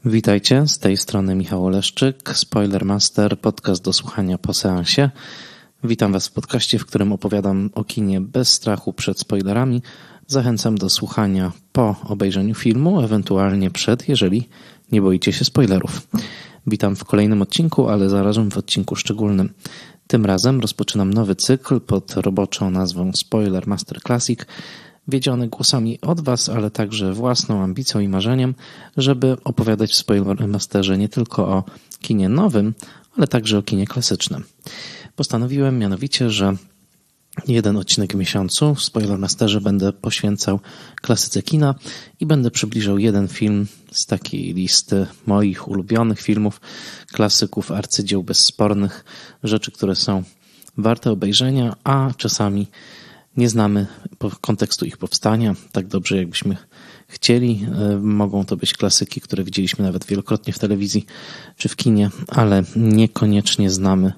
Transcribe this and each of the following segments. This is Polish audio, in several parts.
Witajcie, z tej strony Michał Oleszczyk, Spoilermaster, podcast do słuchania po seansie. Witam Was w podcaście, w którym opowiadam o kinie bez strachu przed spoilerami. Zachęcam do słuchania po obejrzeniu filmu, ewentualnie przed, jeżeli nie boicie się spoilerów. Witam w kolejnym odcinku, ale zarazem w odcinku szczególnym. Tym razem rozpoczynam nowy cykl pod roboczą nazwą Spoilermaster Classic, wiedziony głosami od Was, ale także własną ambicją i marzeniem, żeby opowiadać w Spoilermasterze nie tylko o kinie nowym, ale także o kinie klasycznym. Postanowiłem mianowicie, że jeden odcinek w miesiącu w Spoilermasterze będę poświęcał klasyce kina i będę przybliżał jeden film z takiej listy moich ulubionych filmów, klasyków, arcydzieł bezspornych, rzeczy, które są warte obejrzenia, a czasami nie znamy kontekstu ich powstania tak dobrze, jakbyśmy chcieli. Mogą to być klasyki, które widzieliśmy nawet wielokrotnie w telewizji czy w kinie, ale niekoniecznie znamy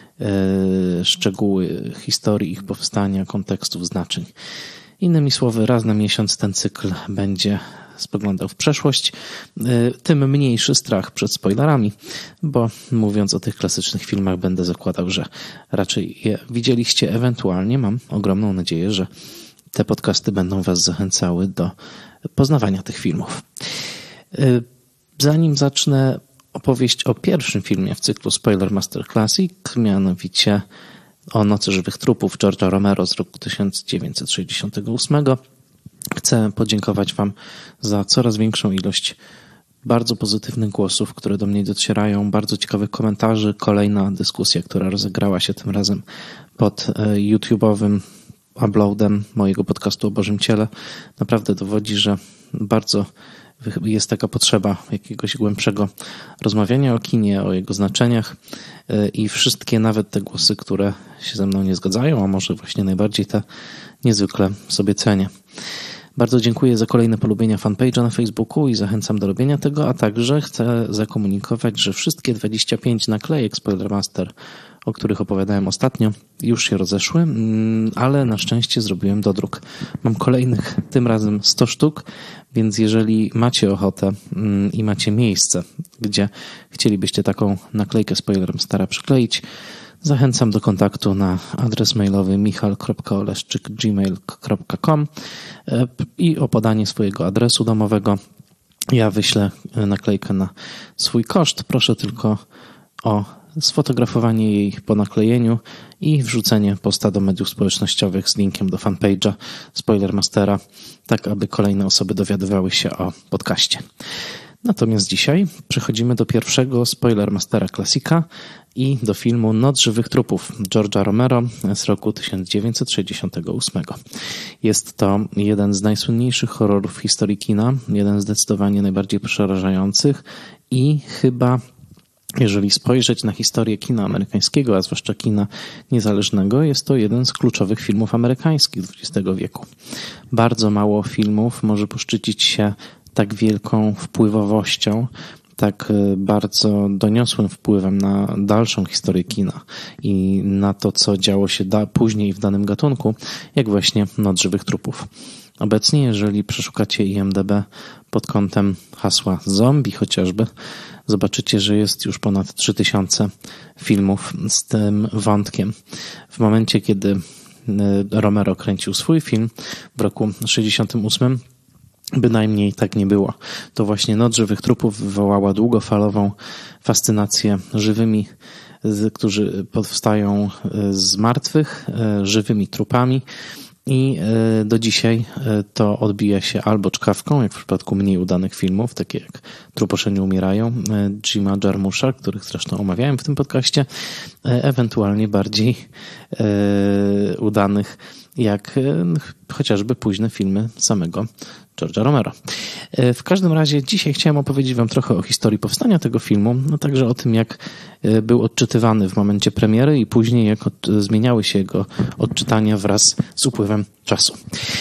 szczegóły historii ich powstania, kontekstów, znaczeń. Innymi słowy, raz na miesiąc ten cykl będzie spoglądał w przeszłość, tym mniejszy strach przed spoilerami, bo mówiąc o tych klasycznych filmach będę zakładał, że raczej je widzieliście, ewentualnie mam ogromną nadzieję, że te podcasty będą Was zachęcały do poznawania tych filmów. Zanim zacznę opowieść o pierwszym filmie w cyklu Spoilermaster Classic, mianowicie o Nocy żywych trupów George'a Romero z roku 1968, chcę podziękować Wam za coraz większą ilość bardzo pozytywnych głosów, które do mnie docierają, bardzo ciekawych komentarzy. Kolejna dyskusja, która rozegrała się tym razem pod YouTube'owym uploadem mojego podcastu o Bożym Ciele, naprawdę dowodzi, że bardzo jest taka potrzeba jakiegoś głębszego rozmawiania o kinie, o jego znaczeniach i wszystkie, nawet te głosy, które się ze mną nie zgadzają, a może właśnie najbardziej te, niezwykle sobie cenię. Bardzo dziękuję za kolejne polubienia fanpage'a na Facebooku i zachęcam do robienia tego, a także chcę zakomunikować, że wszystkie 25 naklejek Spoilermaster, o których opowiadałem ostatnio, już się rozeszły, ale na szczęście zrobiłem dodruk. Mam kolejnych, tym razem 100 sztuk, więc jeżeli macie ochotę i macie miejsce, gdzie chcielibyście taką naklejkę Spoilermastera przykleić, zachęcam do kontaktu na adres mailowy michal.oleszczyk@gmail.com i o podanie swojego adresu domowego. Ja wyślę naklejkę na swój koszt. Proszę tylko o sfotografowanie jej po naklejeniu i wrzucenie posta do mediów społecznościowych z linkiem do fanpage'a Spoilermastera, tak aby kolejne osoby dowiadywały się o podcaście. Natomiast dzisiaj przechodzimy do pierwszego Spoilermastera klasika i do filmu Noc żywych trupów George'a Romero z roku 1968. Jest to jeden z najsłynniejszych horrorów w historii kina, jeden zdecydowanie najbardziej przerażających i chyba, jeżeli spojrzeć na historię kina amerykańskiego, a zwłaszcza kina niezależnego, jest to jeden z kluczowych filmów amerykańskich XX wieku. Bardzo mało filmów może poszczycić się tak wielką wpływowością, tak bardzo doniosłym wpływem na dalszą historię kina i na to, co działo się później w danym gatunku, jak właśnie Noc żywych trupów. Obecnie, jeżeli przeszukacie IMDb pod kątem hasła zombie chociażby, zobaczycie, że jest już ponad 3000 filmów z tym wątkiem. W momencie, kiedy Romero kręcił swój film w roku 1968, bynajmniej tak nie było. To właśnie Noc żywych trupów wywołała długofalową fascynację żywymi, którzy powstają z martwych, żywymi trupami i do dzisiaj to odbija się albo czkawką, jak w przypadku mniej udanych filmów, takie jak Truposze nie umierają, Jima Jarmusza, których zresztą omawiałem w tym podcaście, ewentualnie bardziej udanych, jak chociażby późne filmy samego George'a Romero. W każdym razie dzisiaj chciałem opowiedzieć Wam trochę o historii powstania tego filmu, no także o tym, jak był odczytywany w momencie premiery i później jak zmieniały się jego odczytania wraz z upływem czasu.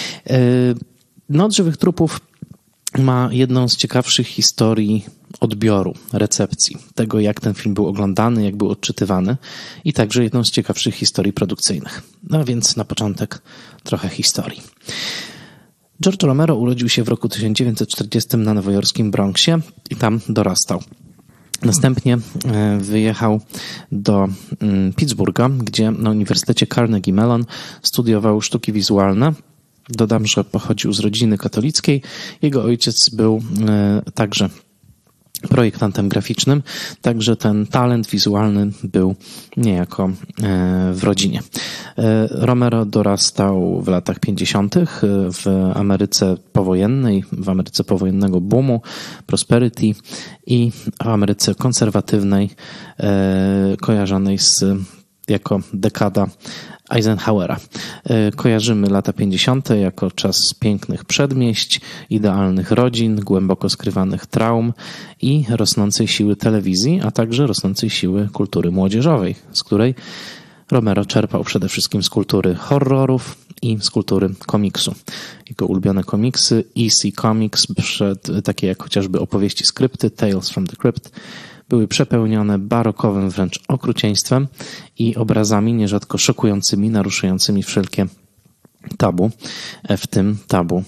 Noc żywych trupów ma jedną z ciekawszych historii odbioru, recepcji, tego jak ten film był oglądany, jak był odczytywany i także jedną z ciekawszych historii produkcyjnych. No więc na początek trochę historii. George Romero urodził się w roku 1940 na nowojorskim Bronxie i tam dorastał. Następnie wyjechał do Pittsburgha, gdzie na Uniwersytecie Carnegie Mellon studiował sztuki wizualne. Dodam, że pochodził z rodziny katolickiej. Jego ojciec był także projektantem graficznym, także ten talent wizualny był niejako w rodzinie. Romero dorastał w latach 50. w Ameryce powojennej, w Ameryce powojennego boomu, prosperity i w Ameryce konserwatywnej, kojarzonej jako dekada Eisenhowera. Kojarzymy lata 50. jako czas pięknych przedmieść, idealnych rodzin, głęboko skrywanych traum i rosnącej siły telewizji, a także rosnącej siły kultury młodzieżowej, z której Romero czerpał przede wszystkim z kultury horrorów i z kultury komiksu. Jego ulubione komiksy, EC Comics, takie jak chociażby opowieści skrypty, Tales from the Crypt, były przepełnione barokowym wręcz okrucieństwem i obrazami nierzadko szokującymi, naruszającymi wszelkie tabu, w tym tabu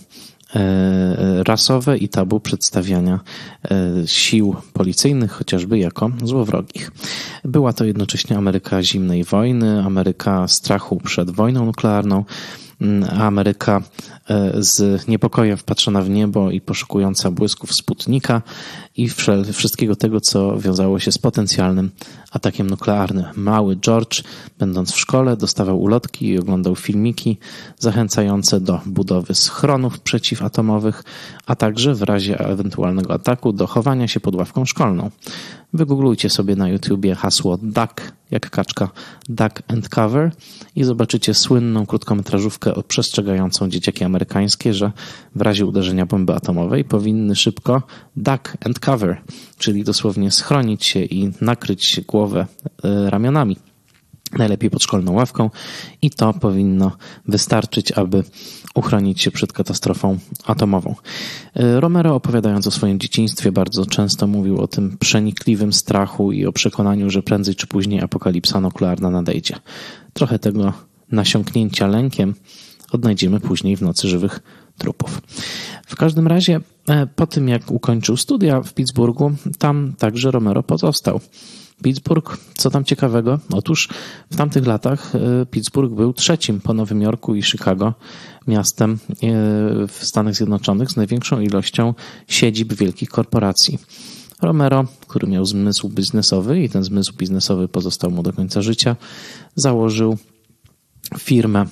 rasowe i tabu przedstawiania sił policyjnych chociażby jako złowrogich. Była to jednocześnie Ameryka zimnej wojny, Ameryka strachu przed wojną nuklearną, Ameryka z niepokojem wpatrzona w niebo i poszukująca błysków Sputnika i wszystkiego tego, co wiązało się z potencjalnym atakiem nuklearnym. Mały George, będąc w szkole, dostawał ulotki i oglądał filmiki zachęcające do budowy schronów przeciwatomowych, a także w razie ewentualnego ataku do chowania się pod ławką szkolną. Wygooglujcie sobie na YouTubie hasło DUCK, jak kaczka, Duck and Cover i zobaczycie słynną krótkometrażówkę przestrzegającą dzieciaki amerykańskie, że w razie uderzenia bomby atomowej powinny szybko duck and cover, czyli dosłownie schronić się i nakryć głowę ramionami, najlepiej pod szkolną ławką, i to powinno wystarczyć, aby uchronić się przed katastrofą atomową. Romero, opowiadając o swoim dzieciństwie, bardzo często mówił o tym przenikliwym strachu i o przekonaniu, że prędzej czy później apokalipsa nuklearna nadejdzie. Trochę tego nasiąknięcia lękiem odnajdziemy później w Nocy żywych trupów. W każdym razie po tym, jak ukończył studia w Pittsburghu, tam także Romero pozostał. Pittsburgh, co tam ciekawego? Otóż w tamtych latach Pittsburgh był trzecim po Nowym Jorku i Chicago miastem w Stanach Zjednoczonych z największą ilością siedzib wielkich korporacji. Romero, który miał zmysł biznesowy i ten zmysł biznesowy pozostał mu do końca życia, założył firmę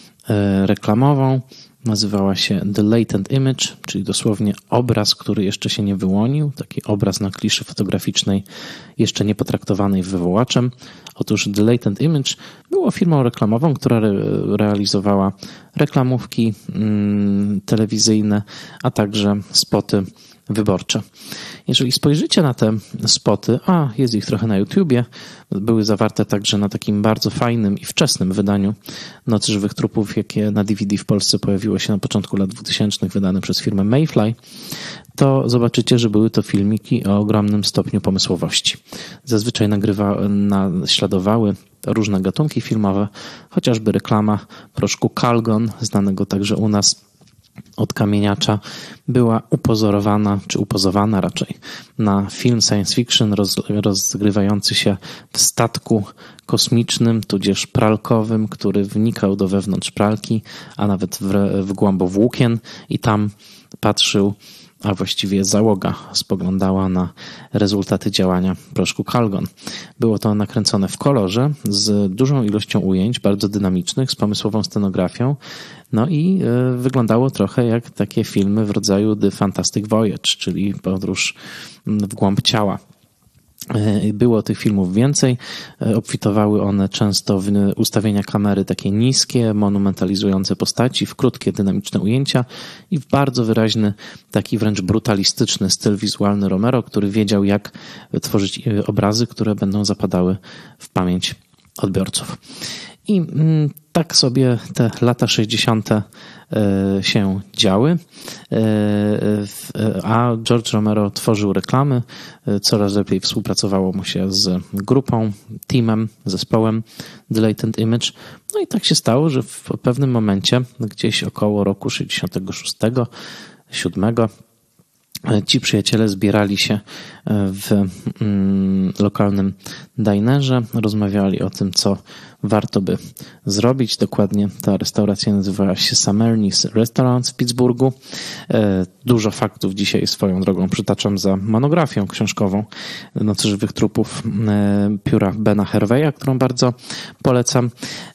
reklamową. Nazywała się The Latent Image, czyli dosłownie obraz, który jeszcze się nie wyłonił, taki obraz na kliszy fotograficznej jeszcze nie potraktowanej wywołaczem. Otóż The Latent Image było firmą reklamową, która realizowała reklamówki telewizyjne, a także spoty wyborcze. Jeżeli spojrzycie na te spoty, a jest ich trochę na YouTubie, były zawarte także na takim bardzo fajnym i wczesnym wydaniu Nocy żywych trupów, jakie na DVD w Polsce pojawiło się na początku lat 2000, wydane przez firmę Mayfly, to zobaczycie, że były to filmiki o ogromnym stopniu pomysłowości. Zazwyczaj naśladowały różne gatunki filmowe, chociażby reklama proszku Calgon, znanego także u nas od kamieniacza, była upozorowana, czy upozowana raczej, na film science fiction rozgrywający się w statku kosmicznym, tudzież pralkowym, który wnikał do wewnątrz pralki, a nawet w głębowłókien i tam patrzył, a właściwie załoga spoglądała na rezultaty działania proszku Calgon. Było to nakręcone w kolorze, z dużą ilością ujęć, bardzo dynamicznych, z pomysłową scenografią, no i wyglądało trochę jak takie filmy w rodzaju The Fantastic Voyage, czyli podróż w głąb ciała. Było tych filmów więcej, obfitowały one często w ustawienia kamery takie niskie, monumentalizujące postaci, w krótkie, dynamiczne ujęcia i w bardzo wyraźny, taki wręcz brutalistyczny styl wizualny Romero, który wiedział, jak tworzyć obrazy, które będą zapadały w pamięć odbiorców. I tak sobie te lata 60. się działy, a George Romero tworzył reklamy, coraz lepiej współpracowało mu się z grupą, teamem, zespołem The Latent Image. No i tak się stało, że w pewnym momencie, gdzieś około roku 66-7, ci przyjaciele zbierali się w lokalnym dinerze, rozmawiali o tym, co warto by zrobić. Dokładnie ta restauracja nazywała się Summerni's Restaurant w Pittsburghu. Dużo faktów dzisiaj swoją drogą przytaczam za monografią książkową Nocy żywych trupów pióra Bena Herveya, którą bardzo polecam,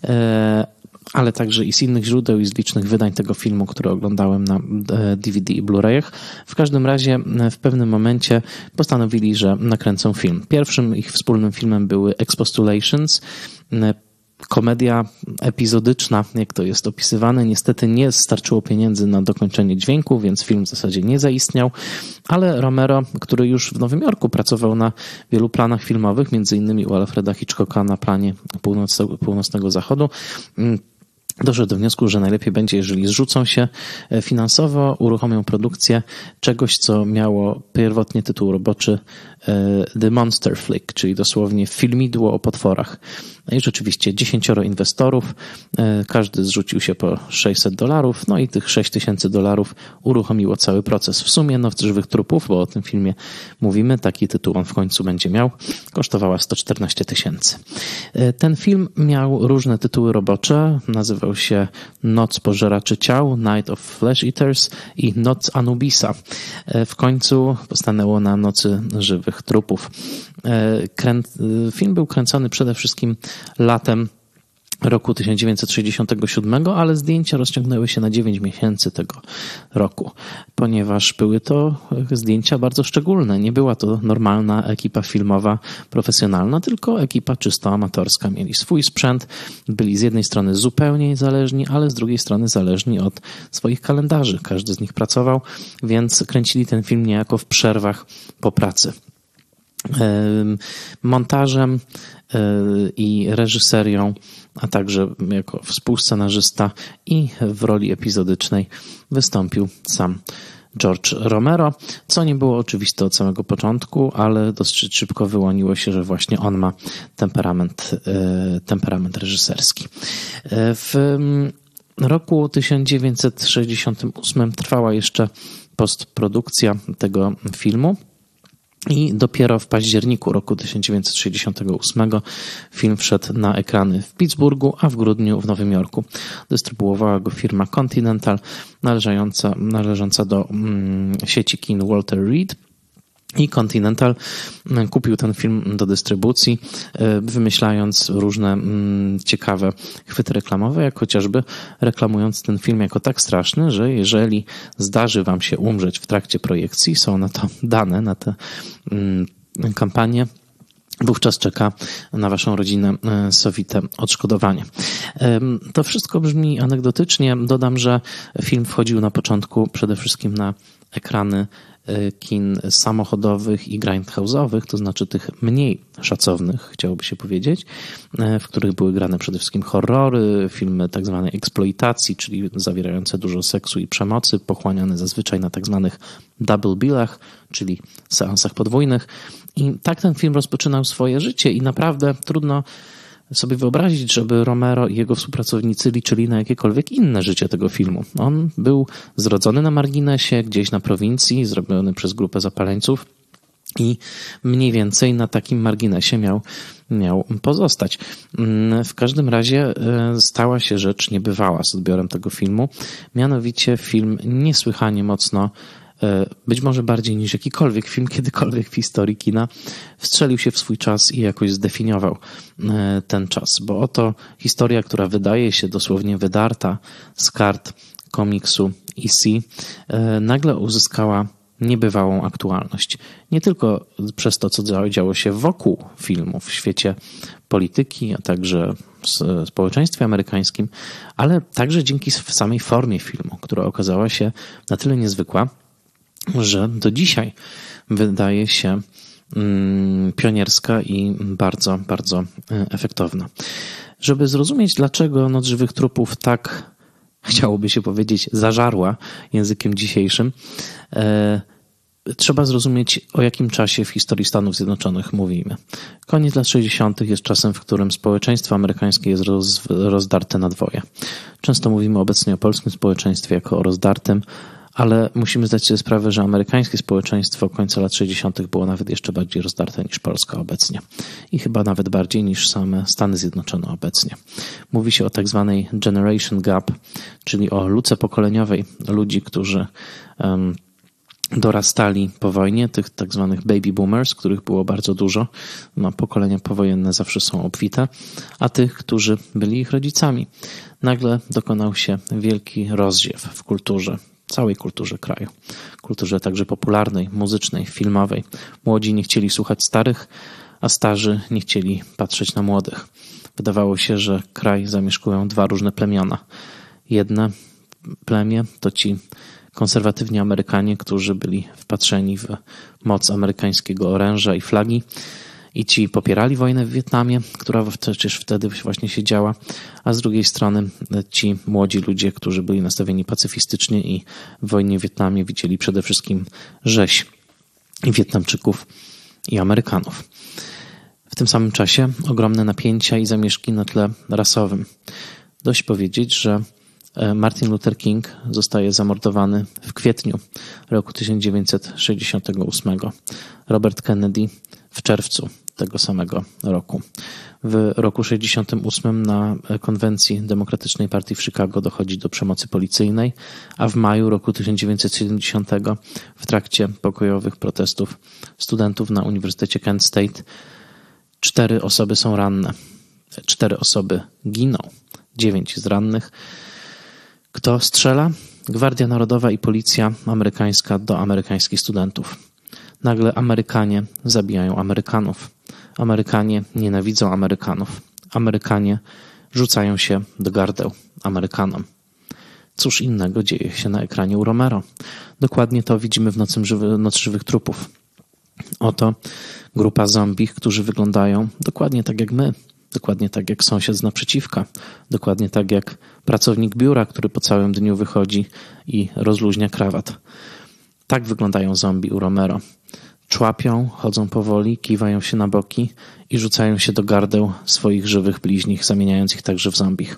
ale także i z innych źródeł i z licznych wydań tego filmu, które oglądałem na DVD i Blu-rayach. W każdym razie w pewnym momencie postanowili, że nakręcą film. Pierwszym ich wspólnym filmem były Expostulations, komedia epizodyczna, jak to jest opisywane. Niestety nie starczyło pieniędzy na dokończenie dźwięku, więc film w zasadzie nie zaistniał, ale Romero, który już w Nowym Jorku pracował na wielu planach filmowych, między innymi u Alfreda Hitchcocka na planie Północnego Zachodu, doszedł do wniosku, że najlepiej będzie, jeżeli zrzucą się finansowo, uruchomią produkcję czegoś, co miało pierwotnie tytuł roboczy The Monster Flick, czyli dosłownie filmidło o potworach. No i rzeczywiście 10 inwestorów, każdy zrzucił się po $600, no i tych $6000 uruchomiło cały proces. W sumie Noc żywych trupów, bo o tym filmie mówimy, taki tytuł on w końcu będzie miał, kosztowała $114 000. Ten film miał różne tytuły robocze, nazywał się Noc pożeraczy ciał, Night of Flesh Eaters i Noc Anubisa. W końcu postanęło na Nocy żywych trupów. Film był kręcony przede wszystkim latem roku 1967, ale zdjęcia rozciągnęły się na 9 miesięcy tego roku, ponieważ były to zdjęcia bardzo szczególne. Nie była to normalna ekipa filmowa, profesjonalna, tylko ekipa czysto amatorska. Mieli swój sprzęt, byli z jednej strony zupełnie niezależni, ale z drugiej strony zależni od swoich kalendarzy. Każdy z nich pracował, więc kręcili ten film niejako w przerwach po pracy. Montażem i reżyserią, a także jako współscenarzysta i w roli epizodycznej wystąpił sam George Romero, co nie było oczywiste od samego początku, ale dosyć szybko wyłoniło się, że właśnie on ma temperament reżyserski. W roku 1968 trwała jeszcze postprodukcja tego filmu. I dopiero w październiku roku 1968 film wszedł na ekrany w Pittsburghu, a w grudniu w Nowym Jorku. Dystrybuowała go firma Continental należąca do sieci kin Walter Reed. I Continental kupił ten film do dystrybucji, wymyślając różne ciekawe chwyty reklamowe, jak chociażby reklamując ten film jako tak straszny, że jeżeli zdarzy wam się umrzeć w trakcie projekcji, są na to dane, na tę kampanię, wówczas czeka na waszą rodzinę sowite odszkodowanie. To wszystko brzmi anegdotycznie. Dodam, że film wchodził na początku przede wszystkim na ekrany kin samochodowych i grindhouse'owych, to znaczy tych mniej szacownych, chciałoby się powiedzieć, w których były grane przede wszystkim horrory, filmy tak zwanej eksploitacji, czyli zawierające dużo seksu i przemocy, pochłaniane zazwyczaj na tak zwanych double billach, czyli seansach podwójnych. I tak ten film rozpoczynał swoje życie i naprawdę trudno sobie wyobrazić, żeby Romero i jego współpracownicy liczyli na jakiekolwiek inne życie tego filmu. On był zrodzony na marginesie, gdzieś na prowincji, zrobiony przez grupę zapaleńców i mniej więcej na takim marginesie miał pozostać. W każdym razie stała się rzecz niebywała z odbiorem tego filmu. Mianowicie film niesłychanie mocno, być może bardziej niż jakikolwiek film kiedykolwiek w historii kina, wstrzelił się w swój czas i jakoś zdefiniował ten czas. Bo oto historia, która wydaje się dosłownie wydarta z kart komiksu EC, nagle uzyskała niebywałą aktualność. Nie tylko przez to, co działo się wokół filmu, w świecie polityki, a także w społeczeństwie amerykańskim, ale także dzięki samej formie filmu, która okazała się na tyle niezwykła, że do dzisiaj wydaje się pionierska i bardzo, bardzo efektowna. Żeby zrozumieć, dlaczego Noc Żywych Trupów tak, chciałoby się powiedzieć, zażarła językiem dzisiejszym, trzeba zrozumieć, o jakim czasie w historii Stanów Zjednoczonych mówimy. Koniec lat 60. jest czasem, w którym społeczeństwo amerykańskie jest rozdarte na dwoje. Często mówimy obecnie o polskim społeczeństwie jako o rozdartym, ale musimy zdać sobie sprawę, że amerykańskie społeczeństwo końca lat 60. było nawet jeszcze bardziej rozdarte niż Polska obecnie. I chyba nawet bardziej niż same Stany Zjednoczone obecnie. Mówi się o tak zwanej generation gap, czyli o luce pokoleniowej ludzi, którzy dorastali po wojnie, tych tak zwanych baby boomers, których było bardzo dużo. Pokolenia powojenne zawsze są obfite, a tych, którzy byli ich rodzicami. Nagle dokonał się wielki rozdziew w kulturze, całej kulturze kraju. Kulturze także popularnej, muzycznej, filmowej. Młodzi nie chcieli słuchać starych, a starzy nie chcieli patrzeć na młodych. Wydawało się, że kraj zamieszkują dwa różne plemiona. Jedne plemię to ci konserwatywni Amerykanie, którzy byli wpatrzeni w moc amerykańskiego oręża i flagi i ci popierali wojnę w Wietnamie, która przecież wtedy właśnie się działa, a z drugiej strony ci młodzi ludzie, którzy byli nastawieni pacyfistycznie i w wojnie w Wietnamie widzieli przede wszystkim rzeź i Wietnamczyków i Amerykanów. W tym samym czasie ogromne napięcia i zamieszki na tle rasowym. Dość powiedzieć, że Martin Luther King zostaje zamordowany w kwietniu roku 1968. Robert Kennedy w czerwcu tego samego roku. W roku 1968 na konwencji Demokratycznej Partii w Chicago dochodzi do przemocy policyjnej, a w maju roku 1970 w trakcie pokojowych protestów studentów na Uniwersytecie Kent State 4 osoby są ranne. 4 osoby giną. 9 jest rannych. Kto strzela? Gwardia Narodowa i Policja amerykańska do amerykańskich studentów. Nagle Amerykanie zabijają Amerykanów. Amerykanie nienawidzą Amerykanów. Amerykanie rzucają się do gardeł Amerykanom. Cóż innego dzieje się na ekranie u Romero. Dokładnie to widzimy w Noc Żywych Trupów. Oto grupa zombich, którzy wyglądają dokładnie tak jak my. Dokładnie tak jak sąsiad z naprzeciwka. Dokładnie tak jak pracownik biura, który po całym dniu wychodzi i rozluźnia krawat. Tak wyglądają zombie u Romero. Człapią, chodzą powoli, kiwają się na boki i rzucają się do gardeł swoich żywych bliźnich, zamieniając ich także w zombich.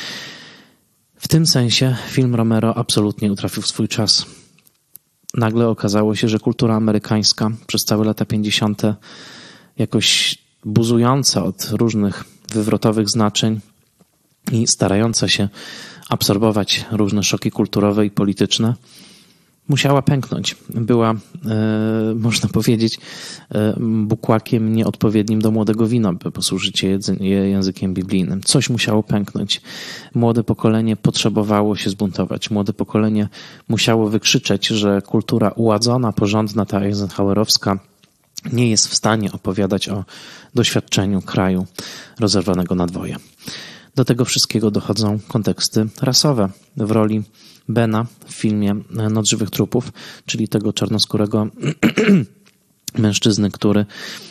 W tym sensie film Romero absolutnie utrafił w swój czas. Nagle okazało się, że kultura amerykańska przez całe lata 50. jakoś buzująca od różnych wywrotowych znaczeń i starająca się absorbować różne szoki kulturowe i polityczne, musiała pęknąć. Była, można powiedzieć, bukłakiem nieodpowiednim do młodego wina, by posłużyć się językiem biblijnym. Coś musiało pęknąć. Młode pokolenie potrzebowało się zbuntować. Młode pokolenie musiało wykrzyczeć, że kultura uładzona, porządna, ta eisenhowerowska, nie jest w stanie opowiadać o doświadczeniu kraju rozerwanego na dwoje. Do tego wszystkiego dochodzą konteksty rasowe. W roli Bena w filmie Noc Żywych Trupów, czyli tego czarnoskórego mężczyzny, który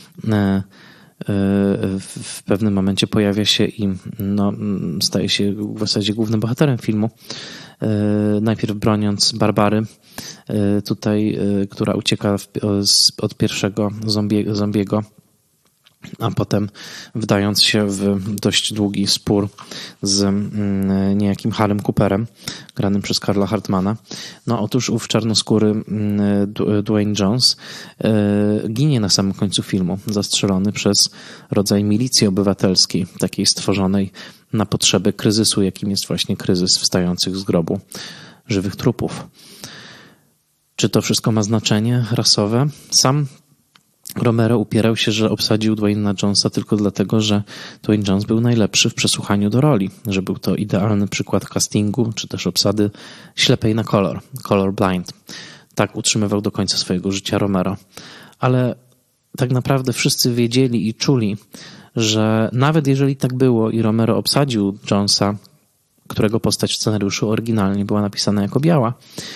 w pewnym momencie pojawia się i staje się w zasadzie głównym bohaterem filmu. Najpierw broniąc Barbary, tutaj, która ucieka od pierwszego zombiego, a potem wdając się w dość długi spór z niejakim Harrym Cooperem, granym przez Karla Hartmana. Otóż ów czarnoskóry Dwayne Jones ginie na samym końcu filmu, zastrzelony przez rodzaj milicji obywatelskiej, takiej stworzonej na potrzeby kryzysu, jakim jest właśnie kryzys wstających z grobu żywych trupów. Czy to wszystko ma znaczenie rasowe? Sam Romero upierał się, że obsadził Dwayne'a Jonesa tylko dlatego, że Dwayne Jones był najlepszy w przesłuchaniu do roli, że był to idealny przykład castingu, czy też obsady ślepej na kolor, color blind. Tak utrzymywał do końca swojego życia Romero. Ale tak naprawdę wszyscy wiedzieli i czuli, że nawet jeżeli tak było i Romero obsadził Jonesa, którego postać w scenariuszu oryginalnie była napisana jako biała,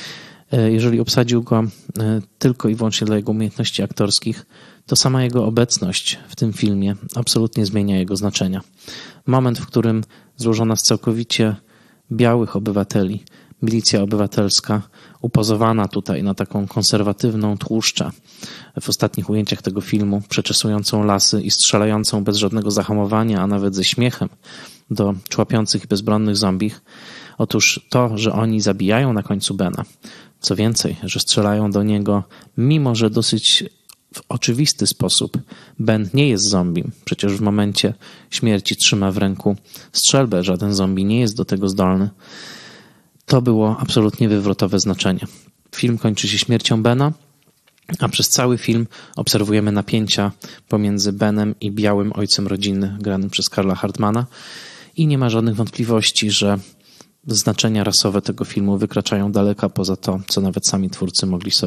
Jeżeli obsadził go tylko i wyłącznie dla jego umiejętności aktorskich, to sama jego obecność w tym filmie absolutnie zmienia jego znaczenia. Moment, w którym złożona z całkowicie białych obywateli milicja obywatelska, upozowana tutaj na taką konserwatywną tłuszczę w ostatnich ujęciach tego filmu, przeczesującą lasy i strzelającą bez żadnego zahamowania, a nawet ze śmiechem do człapiących i bezbronnych zombich. Otóż to, że oni zabijają na końcu Bena, co więcej, że strzelają do niego, mimo że dosyć w oczywisty sposób Ben nie jest zombie. Przecież w momencie śmierci trzyma w ręku strzelbę, żaden zombie nie jest do tego zdolny. To było absolutnie wywrotowe znaczenie. Film kończy się śmiercią Bena, a przez cały film obserwujemy napięcia pomiędzy Benem i białym ojcem rodziny granym przez Karla Hardmana i nie ma żadnych wątpliwości, że znaczenia rasowe tego filmu wykraczają daleko poza to, co nawet sami twórcy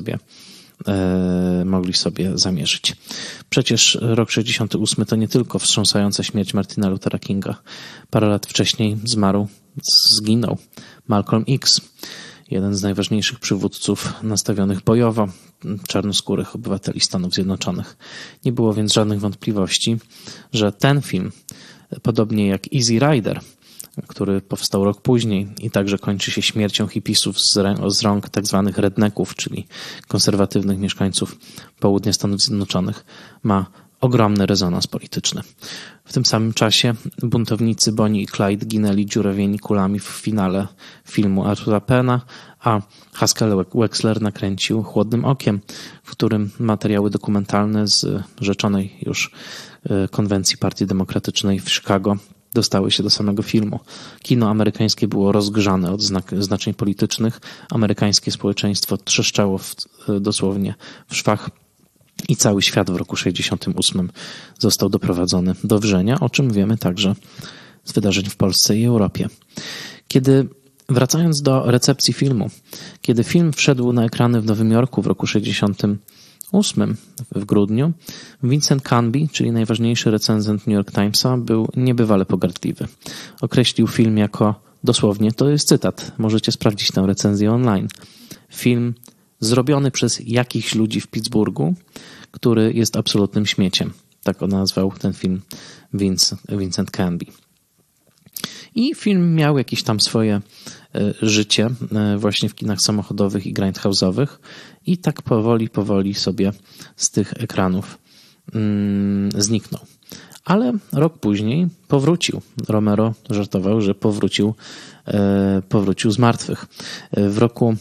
mogli sobie zamierzyć. Przecież rok 68 to nie tylko wstrząsająca śmierć Martina Luthera Kinga. Parę lat wcześniej zginął Malcolm X, jeden z najważniejszych przywódców nastawionych bojowo czarnoskórych obywateli Stanów Zjednoczonych. Nie było więc żadnych wątpliwości, że ten film, podobnie jak Easy Rider, który powstał rok później i także kończy się śmiercią hipisów z rąk tak zwanych rednecków, czyli konserwatywnych mieszkańców południa Stanów Zjednoczonych, ma ogromny rezonans polityczny. W tym samym czasie buntownicy Bonnie i Clyde ginęli dziurawieni kulami w finale filmu Artura Penna, a Haskell Wexler nakręcił Chłodnym okiem, w którym materiały dokumentalne z rzeczonej już konwencji Partii Demokratycznej w Chicago dostały się do samego filmu. Kino amerykańskie było rozgrzane od znaczeń politycznych. Amerykańskie społeczeństwo trzeszczało dosłownie w szwach i cały świat w roku 68 został doprowadzony do wrzenia, o czym wiemy także z wydarzeń w Polsce i Europie. Wracając do recepcji filmu, kiedy film wszedł na ekrany w Nowym Jorku w roku 68 w grudniu, Vincent Canby, czyli najważniejszy recenzent New York Timesa, był niebywale pogardliwy. Określił film jako, dosłownie, to jest cytat, możecie sprawdzić tę recenzję online, film zrobiony przez jakichś ludzi w Pittsburghu, który jest absolutnym śmieciem. Tak on nazwał ten film Vincent Canby. I film miał jakieś tam swoje życie właśnie w kinach samochodowych i grindhouse'owych i tak powoli sobie z tych ekranów zniknął. Ale rok później powrócił. Romero żartował, że powrócił z martwych. W roku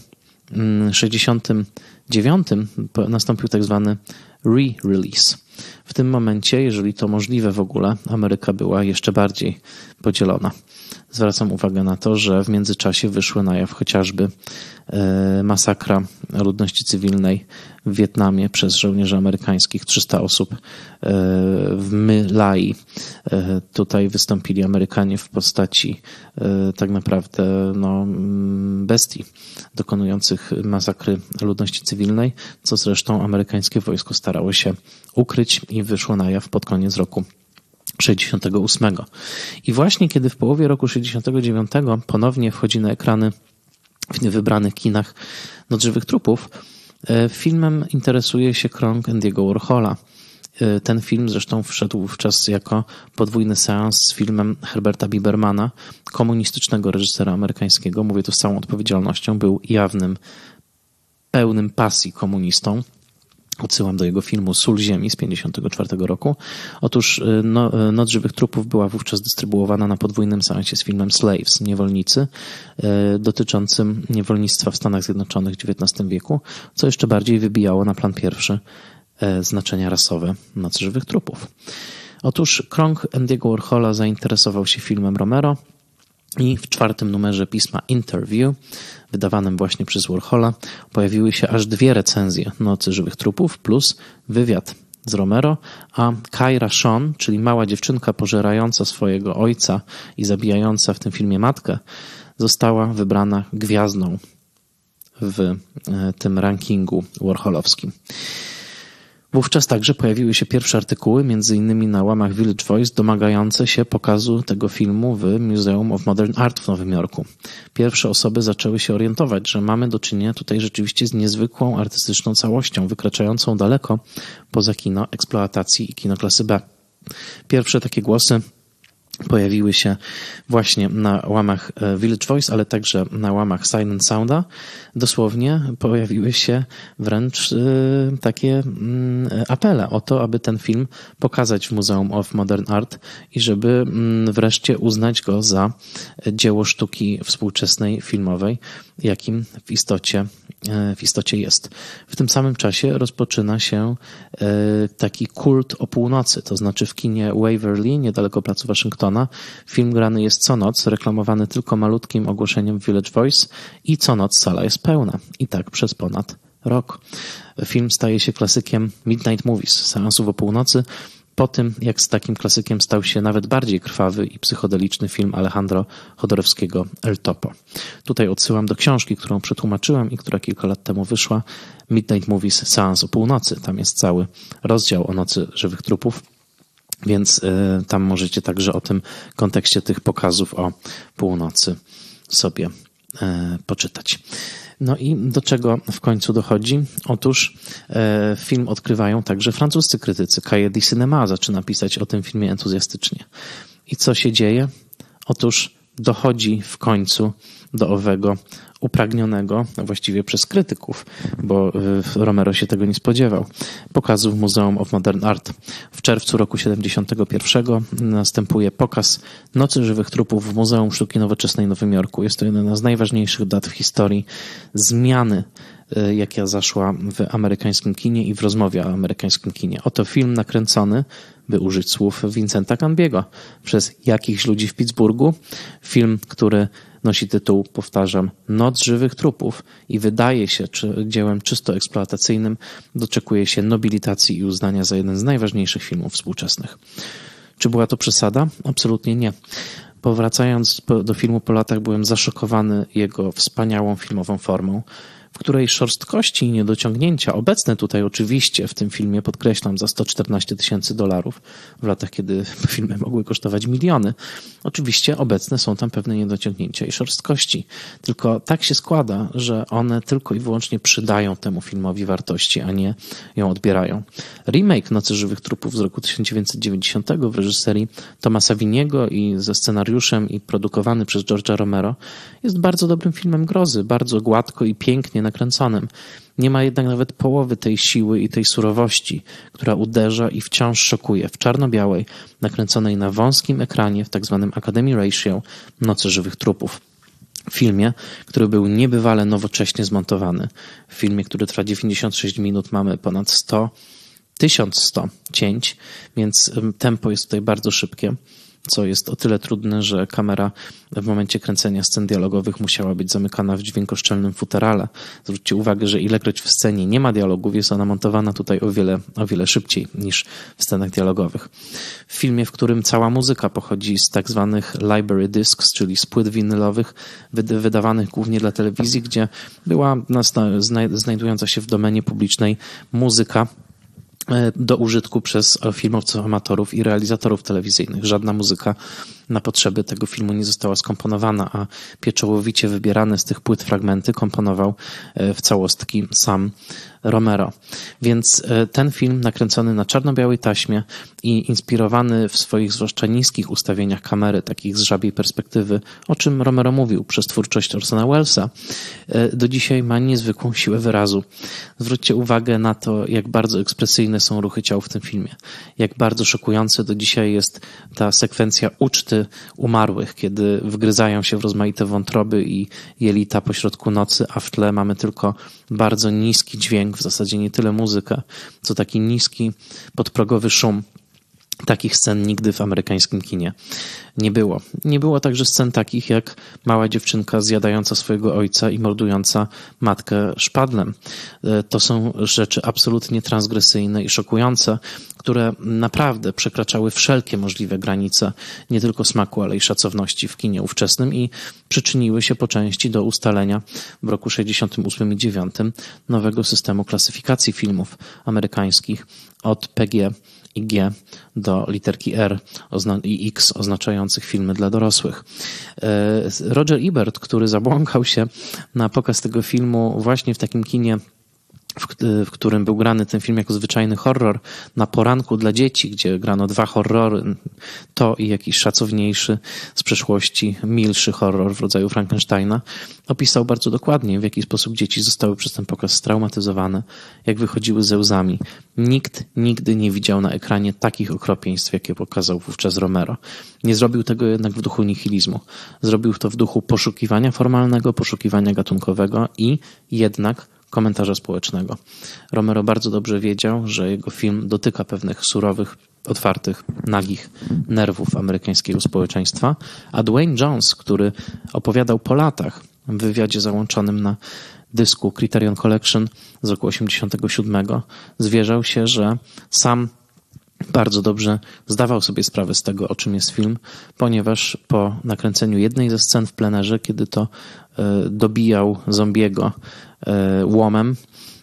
69 nastąpił tak zwany re-release. W tym momencie, jeżeli to możliwe w ogóle, Ameryka była jeszcze bardziej podzielona. Zwracam uwagę na to, że w międzyczasie wyszły na jaw chociażby masakra ludności cywilnej w Wietnamie przez żołnierzy amerykańskich, 300 osób w My Lai. Tutaj wystąpili Amerykanie w postaci tak naprawdę bestii dokonujących masakry ludności cywilnej, co zresztą amerykańskie wojsko starało się ukryć i wyszło na jaw pod koniec roku 68. I właśnie kiedy w połowie roku 69 ponownie wchodzi na ekrany w wybranych kinach Noc żywych trupów, filmem interesuje się krąg Andy'ego Warhola. Ten film zresztą wszedł wówczas jako podwójny seans z filmem Herberta Bibermana, komunistycznego reżysera amerykańskiego. Mówię to z całą odpowiedzialnością. Był jawnym, pełnym pasji komunistą. Odsyłam do jego filmu Sól ziemi z 1954 roku. Otóż Noc żywych trupów była wówczas dystrybuowana na podwójnym seansie z filmem Slaves, Niewolnicy, dotyczącym niewolnictwa w Stanach Zjednoczonych w XIX wieku, co jeszcze bardziej wybijało na plan pierwszy znaczenia rasowe Noc żywych trupów. Otóż krąg Andy'ego Warhola zainteresował się filmem Romero i w 4. numerze pisma Interview, wydawanym właśnie przez Warhola, pojawiły się aż 2 recenzje Nocy żywych trupów plus wywiad z Romero, a Kyra Sean, czyli mała dziewczynka pożerająca swojego ojca i zabijająca w tym filmie matkę, została wybrana gwiazdą w tym rankingu warholowskim. Wówczas także pojawiły się pierwsze artykuły, m.in. na łamach Village Voice, domagające się pokazu tego filmu w Museum of Modern Art w Nowym Jorku. Pierwsze osoby zaczęły się orientować, że mamy do czynienia tutaj rzeczywiście z niezwykłą artystyczną całością, wykraczającą daleko poza kino eksploatacji i kino klasy B. Pierwsze takie głosy pojawiły się właśnie na łamach Village Voice, ale także na łamach Silent Sounda. Dosłownie pojawiły się wręcz takie apele o to, aby ten film pokazać w Muzeum of Modern Art i żeby wreszcie uznać go za dzieło sztuki współczesnej filmowej, jakim w istocie jest. W tym samym czasie rozpoczyna się taki kult o północy, to znaczy w kinie Waverly, niedaleko placu Waszyngtona, film grany jest co noc, reklamowany tylko malutkim ogłoszeniem Village Voice i co noc sala jest pełna. I tak przez ponad rok. Film staje się klasykiem Midnight Movies, seansów o północy, po tym jak z takim klasykiem stał się nawet bardziej krwawy i psychodeliczny film Alejandro Jodorowskiego El Topo. Tutaj odsyłam do książki, którą przetłumaczyłem i która kilka lat temu wyszła, Midnight Movies, seans o północy. Tam jest cały rozdział o Nocy Żywych Trupów, więc tam możecie także o tym kontekście tych pokazów o północy sobie poczytać. No i do czego w końcu dochodzi? Otóż film odkrywają także francuscy krytycy. Cahiers du Cinéma zaczyna pisać o tym filmie entuzjastycznie. I co się dzieje? Otóż dochodzi w końcu do owego upragnionego, właściwie przez krytyków, bo Romero się tego nie spodziewał, pokazu w Muzeum of Modern Art. W czerwcu roku 1971 następuje pokaz Nocy Żywych Trupów w Muzeum Sztuki Nowoczesnej w Nowym Jorku. Jest to jedna z najważniejszych dat w historii zmiany, jaka zaszła w amerykańskim kinie i w rozmowie o amerykańskim kinie. Oto film nakręcony, by użyć słów Vincenta Canbiego, przez jakichś ludzi w Pittsburghu. Film, który nosi tytuł, powtarzam, Noc Żywych Trupów i wydaje się dziełem czysto eksploatacyjnym, doczekuje się nobilitacji i uznania za jeden z najważniejszych filmów współczesnych. Czy była to przesada? Absolutnie nie. Powracając do filmu po latach, byłem zaszokowany jego wspaniałą filmową formą, w której szorstkości i niedociągnięcia, obecne tutaj oczywiście w tym filmie, podkreślam, za $114,000 w latach, kiedy filmy mogły kosztować miliony, oczywiście obecne są tam pewne niedociągnięcia i szorstkości. Tylko tak się składa, że one tylko i wyłącznie przydają temu filmowi wartości, a nie ją odbierają. Remake Nocy Żywych Trupów z roku 1990 w reżyserii Tomasa Winiego i ze scenariuszem i produkowany przez George'a Romero jest bardzo dobrym filmem grozy, bardzo gładko i pięknie nakręconym. Nie ma jednak nawet połowy tej siły i tej surowości, która uderza i wciąż szokuje w czarno-białej, nakręconej na wąskim ekranie w tzw. Academy Ratio Nocy Żywych Trupów. W filmie, który był niebywale nowocześnie zmontowany. W filmie, który trwa 96 minut, mamy ponad 1100 cięć, więc tempo jest tutaj bardzo szybkie, co jest o tyle trudne, że kamera w momencie kręcenia scen dialogowych musiała być zamykana w dźwiękoszczelnym futerale. Zwróćcie uwagę, że ilekroć w scenie nie ma dialogów, jest ona montowana tutaj o wiele szybciej niż w scenach dialogowych. W filmie, w którym cała muzyka pochodzi z tak zwanych library discs, czyli z płyt winylowych wydawanych głównie dla telewizji, gdzie była znajdująca się w domenie publicznej muzyka do użytku przez filmowców, amatorów i realizatorów telewizyjnych. Żadna muzyka na potrzeby tego filmu nie została skomponowana, a pieczołowicie wybierane z tych płyt fragmenty komponował w całostki sam Romero. Więc ten film nakręcony na czarno-białej taśmie i inspirowany w swoich zwłaszcza niskich ustawieniach kamery, takich z żabiej perspektywy, o czym Romero mówił przez twórczość Orsona Wellesa, do dzisiaj ma niezwykłą siłę wyrazu. Zwróćcie uwagę na to, jak bardzo ekspresyjne są ruchy ciał w tym filmie. Jak bardzo szokujące do dzisiaj jest ta sekwencja uczty umarłych, kiedy wgryzają się w rozmaite wątroby i jelita pośrodku nocy, a w tle mamy tylko bardzo niski dźwięk, w zasadzie nie tyle muzykę, co taki niski, podprogowy szum. Takich scen nigdy w amerykańskim kinie nie było. Nie było także scen takich jak mała dziewczynka zjadająca swojego ojca i mordująca matkę szpadlem. To są rzeczy absolutnie transgresyjne i szokujące, które naprawdę przekraczały wszelkie możliwe granice nie tylko smaku, ale i szacowności w kinie ówczesnym i przyczyniły się po części do ustalenia w roku 68 i 9 nowego systemu klasyfikacji filmów amerykańskich od PG i G do literki R i X oznaczających filmy dla dorosłych. Roger Ebert, który zabłąkał się na pokaz tego filmu właśnie w takim kinie, w którym był grany ten film jako zwyczajny horror na poranku dla dzieci, gdzie grano 2 horrory, to i jakiś szacowniejszy z przeszłości, milszy horror w rodzaju Frankensteina, opisał bardzo dokładnie, w jaki sposób dzieci zostały przez ten pokaz straumatyzowane, jak wychodziły ze łzami. Nikt nigdy nie widział na ekranie takich okropieństw, jakie pokazał wówczas Romero. Nie zrobił tego jednak w duchu nihilizmu. Zrobił to w duchu poszukiwania formalnego, poszukiwania gatunkowego i jednak komentarza społecznego. Romero bardzo dobrze wiedział, że jego film dotyka pewnych surowych, otwartych, nagich nerwów amerykańskiego społeczeństwa, a Duane Jones, który opowiadał po latach w wywiadzie załączonym na dysku Criterion Collection z roku 1987, zwierzał się, że sam bardzo dobrze zdawał sobie sprawę z tego, o czym jest film, ponieważ po nakręceniu jednej ze scen w plenerze, kiedy to dobijał zombiego łomem,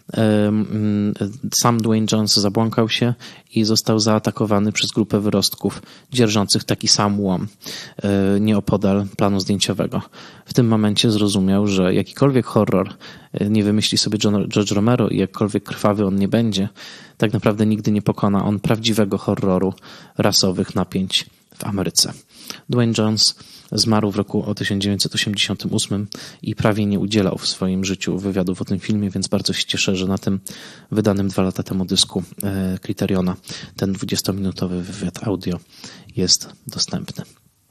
sam Duane Jones zabłąkał się i został zaatakowany przez grupę wyrostków dzierżących taki sam łom nieopodal planu zdjęciowego. W tym momencie zrozumiał, że jakikolwiek horror nie wymyśli sobie George Romero i jakkolwiek krwawy on nie będzie, tak naprawdę nigdy nie pokona on prawdziwego horroru rasowych napięć w Ameryce. Duane Jones zmarł w roku 1988 i prawie nie udzielał w swoim życiu wywiadów o tym filmie, więc bardzo się cieszę, że na tym wydanym 2 lata temu dysku Criteriona ten 20-minutowy wywiad audio jest dostępny.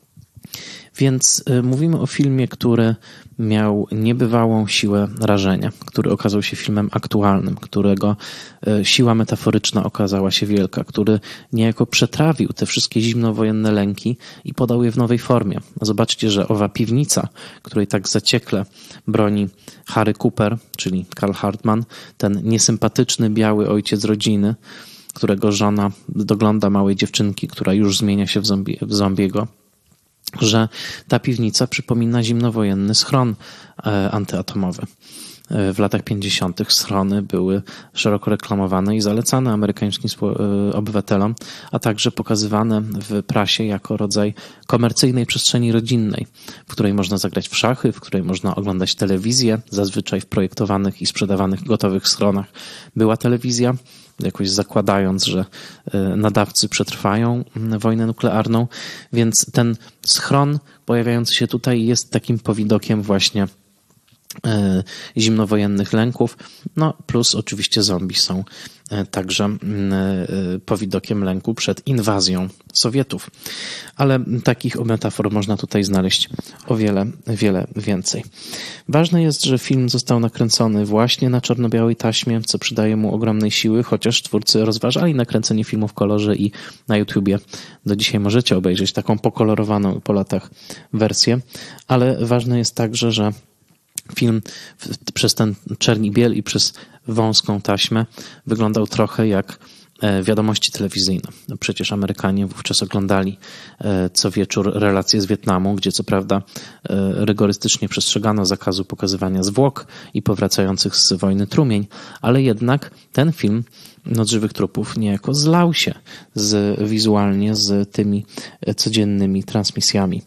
Więc mówimy o filmie, który miał niebywałą siłę rażenia, który okazał się filmem aktualnym, którego siła metaforyczna okazała się wielka, który niejako przetrawił te wszystkie zimnowojenne lęki i podał je w nowej formie. Zobaczcie, że owa piwnica, której tak zaciekle broni Harry Cooper, czyli Karl Hartman, ten niesympatyczny biały ojciec rodziny, którego żona dogląda małej dziewczynki, która już zmienia się w zombiego, że ta piwnica przypomina zimnowojenny schron antyatomowy. W latach 50. schrony były szeroko reklamowane i zalecane amerykańskim obywatelom, a także pokazywane w prasie jako rodzaj komercyjnej przestrzeni rodzinnej, w której można zagrać w szachy, w której można oglądać telewizję. Zazwyczaj w projektowanych i sprzedawanych gotowych schronach była telewizja, jakoś zakładając, że nadawcy przetrwają wojnę nuklearną, więc ten schron pojawiający się tutaj jest takim powidokiem właśnie zimnowojennych lęków, no plus oczywiście zombie są także powidokiem lęku przed inwazją Sowietów. Ale takich metafor można tutaj znaleźć o wiele więcej. Ważne jest, że film został nakręcony właśnie na czarno-białej taśmie, co przydaje mu ogromnej siły, chociaż twórcy rozważali nakręcenie filmu w kolorze i na YouTubie do dzisiaj możecie obejrzeć taką pokolorowaną po latach wersję, ale ważne jest także, że film przez ten czerń i biel i przez wąską taśmę wyglądał trochę jak wiadomości telewizyjne. No przecież Amerykanie wówczas oglądali co wieczór relacje z Wietnamu, gdzie co prawda rygorystycznie przestrzegano zakazu pokazywania zwłok i powracających z wojny trumień, ale jednak ten film Noc żywych trupów niejako zlał się wizualnie z tymi codziennymi transmisjami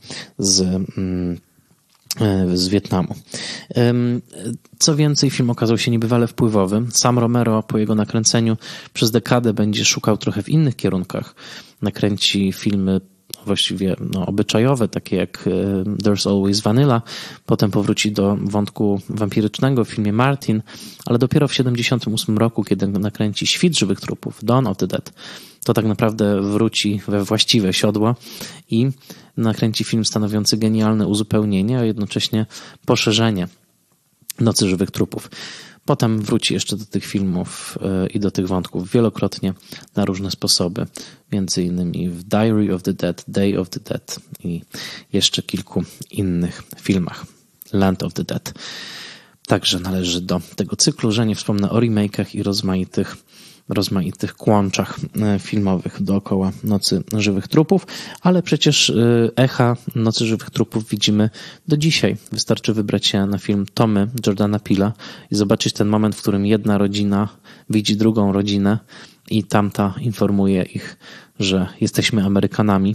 z Wietnamu. Co więcej, film okazał się niebywale wpływowy. Sam Romero po jego nakręceniu przez dekadę będzie szukał trochę w innych kierunkach. Nakręci filmy właściwie obyczajowe, takie jak There's Always Vanilla. Potem powróci do wątku wampirycznego w filmie Martin, ale dopiero w 1978 roku, kiedy nakręci Świt żywych trupów, Dawn of the Dead, to tak naprawdę wróci we właściwe siodło i nakręci film stanowiący genialne uzupełnienie, a jednocześnie poszerzenie Nocy żywych trupów. Potem wróci jeszcze do tych filmów i do tych wątków wielokrotnie na różne sposoby, między innymi w Diary of the Dead, Day of the Dead i jeszcze kilku innych filmach. Land of the Dead. Także należy do tego cyklu, że nie wspomnę o remake'ach i rozmaitych kłączach filmowych dookoła Nocy Żywych Trupów, ale przecież echa Nocy Żywych Trupów widzimy do dzisiaj. Wystarczy wybrać się na film Tomy Jordana Peela i zobaczyć ten moment, w którym jedna rodzina widzi drugą rodzinę i tamta informuje ich, że jesteśmy Amerykanami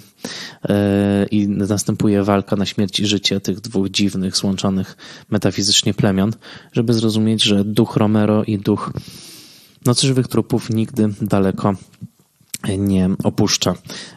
i następuje walka na śmierć i życie tych dwóch dziwnych, złączonych metafizycznie plemion, żeby zrozumieć, że duch Romero i duch Nocy Żywych Trupów nigdy daleko nie opuszcza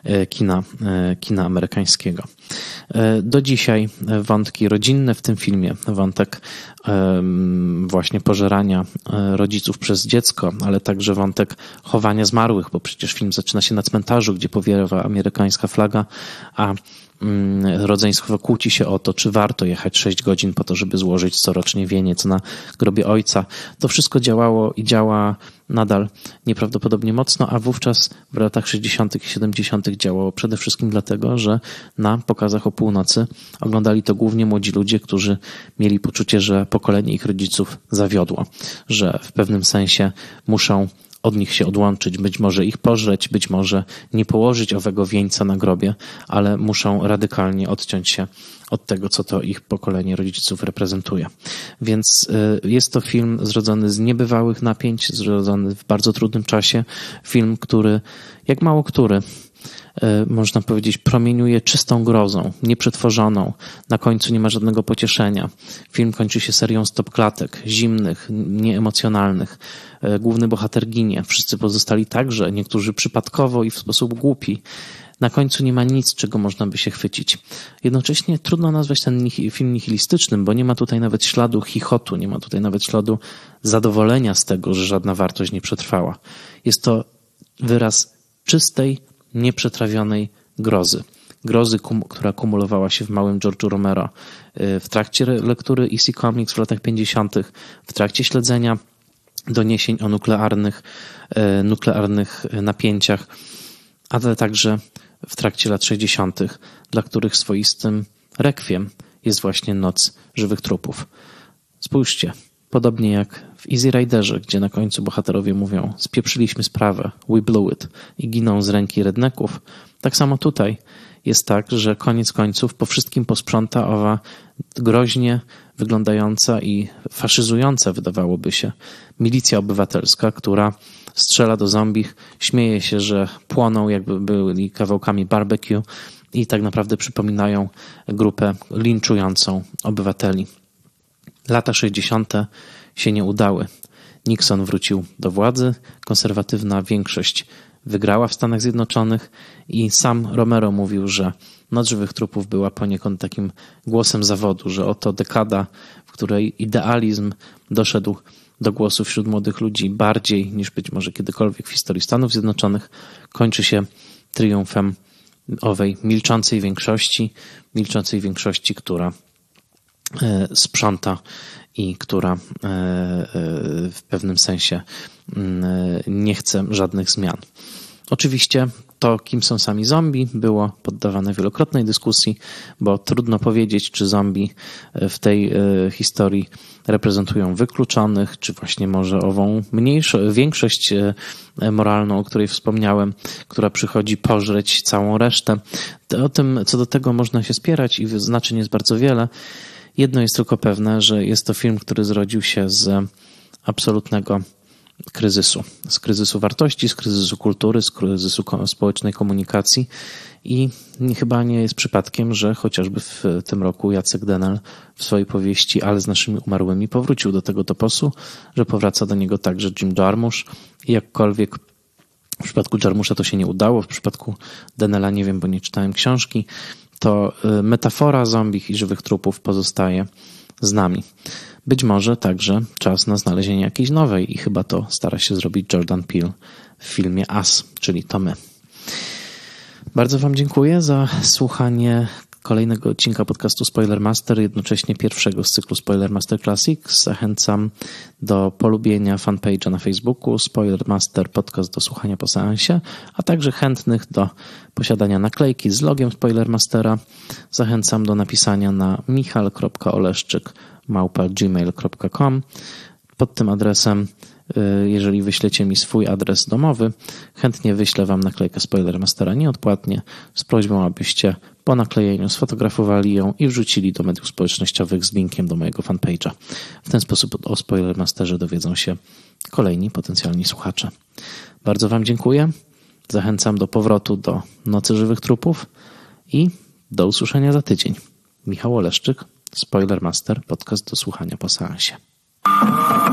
kina amerykańskiego. Do dzisiaj wątki rodzinne w tym filmie, wątek właśnie pożerania rodziców przez dziecko, ale także wątek chowania zmarłych, bo przecież film zaczyna się na cmentarzu, gdzie powiewa amerykańska flaga, a rodzeństwo kłóci się o to, czy warto jechać 6 godzin po to, żeby złożyć corocznie wieniec na grobie ojca. To wszystko działało i działa nadal nieprawdopodobnie mocno, a wówczas w latach 60. i 70. działało przede wszystkim dlatego, że na pokazach o północy oglądali to głównie młodzi ludzie, którzy mieli poczucie, że pokolenie ich rodziców zawiodło, że w pewnym sensie muszą od nich się odłączyć, być może ich pożreć, być może nie położyć owego wieńca na grobie, ale muszą radykalnie odciąć się od tego, co to ich pokolenie rodziców reprezentuje. Więc jest to film zrodzony z niebywałych napięć, zrodzony w bardzo trudnym czasie. Film, który, jak mało który, można powiedzieć, promieniuje czystą grozą, nieprzetworzoną. Na końcu nie ma żadnego pocieszenia. Film kończy się serią stopklatek, zimnych, nieemocjonalnych. Główny bohater ginie. Wszyscy pozostali także, niektórzy przypadkowo i w sposób głupi. Na końcu nie ma nic, czego można by się chwycić. Jednocześnie trudno nazwać ten film nihilistycznym, bo nie ma tutaj nawet śladu chichotu, nie ma tutaj nawet śladu zadowolenia z tego, że żadna wartość nie przetrwała. Jest to wyraz czystej, nieprzetrawionej grozy. Grozy, która kumulowała się w małym George'u Romero w trakcie lektury EC Comics w latach 50., w trakcie śledzenia doniesień o nuklearnych napięciach, ale także w trakcie lat 60., dla których swoistym rekwiem jest właśnie Noc Żywych Trupów. Spójrzcie, podobnie jak w Easy Riderze, gdzie na końcu bohaterowie mówią: spieprzyliśmy sprawę, we blew it, i giną z ręki redneków, tak samo tutaj jest tak, że koniec końców po wszystkim posprząta owa groźnie wyglądająca i faszyzująca, wydawałoby się, milicja obywatelska, która strzela do zombich, śmieje się, że płoną, jakby byli kawałkami barbecue i tak naprawdę przypominają grupę linczującą obywateli. Lata 60. się nie udały. Nixon wrócił do władzy, konserwatywna większość wygrała w Stanach Zjednoczonych i sam Romero mówił, że Noc Żywych Trupów była poniekąd takim głosem zawodu, że oto dekada, w której idealizm doszedł do głosu wśród młodych ludzi bardziej niż być może kiedykolwiek w historii Stanów Zjednoczonych, kończy się triumfem owej milczącej większości, która sprząta i która w pewnym sensie nie chce żadnych zmian. Oczywiście to, kim są sami zombie, było poddawane wielokrotnej dyskusji, bo trudno powiedzieć, czy zombie w tej historii reprezentują wykluczonych, czy właśnie może ową większość moralną, o której wspomniałem, która przychodzi pożreć całą resztę. Co do tego można się spierać i znaczeń jest bardzo wiele. Jedno jest tylko pewne, że jest to film, który zrodził się z absolutnego kryzysu. Z kryzysu wartości, z kryzysu kultury, z kryzysu społecznej komunikacji i chyba nie jest przypadkiem, że chociażby w tym roku Jacek Denel w swojej powieści Ale z naszymi umarłymi powrócił do tego toposu, że powraca do niego także Jim Jarmusch i jakkolwiek w przypadku Jarmusza to się nie udało, w przypadku Denela nie wiem, bo nie czytałem książki, to metafora zombich i żywych trupów pozostaje z nami. Być może także czas na znalezienie jakiejś nowej i chyba to stara się zrobić Jordan Peele w filmie Us, czyli to my. Bardzo Wam dziękuję za słuchanie kolejnego odcinka podcastu Spoilermaster, jednocześnie pierwszego z cyklu Spoilermaster Classics. Zachęcam do polubienia fanpage'a na Facebooku Spoilermaster Podcast do słuchania po seansie, a także chętnych do posiadania naklejki z logiem Spoilermastera. Zachęcam do napisania na michal.oleszczyk@gmail.com. Pod tym adresem, jeżeli wyślecie mi swój adres domowy, chętnie wyślę Wam naklejkę Spoilermastera nieodpłatnie z prośbą, abyście po naklejeniu sfotografowali ją i wrzucili do mediów społecznościowych z linkiem do mojego fanpage'a. W ten sposób o Spoilermasterze dowiedzą się kolejni potencjalni słuchacze. Bardzo Wam dziękuję. Zachęcam do powrotu do Nocy Żywych Trupów i do usłyszenia za tydzień. Michał Oleszczyk, Spoilermaster, podcast do słuchania po seansie.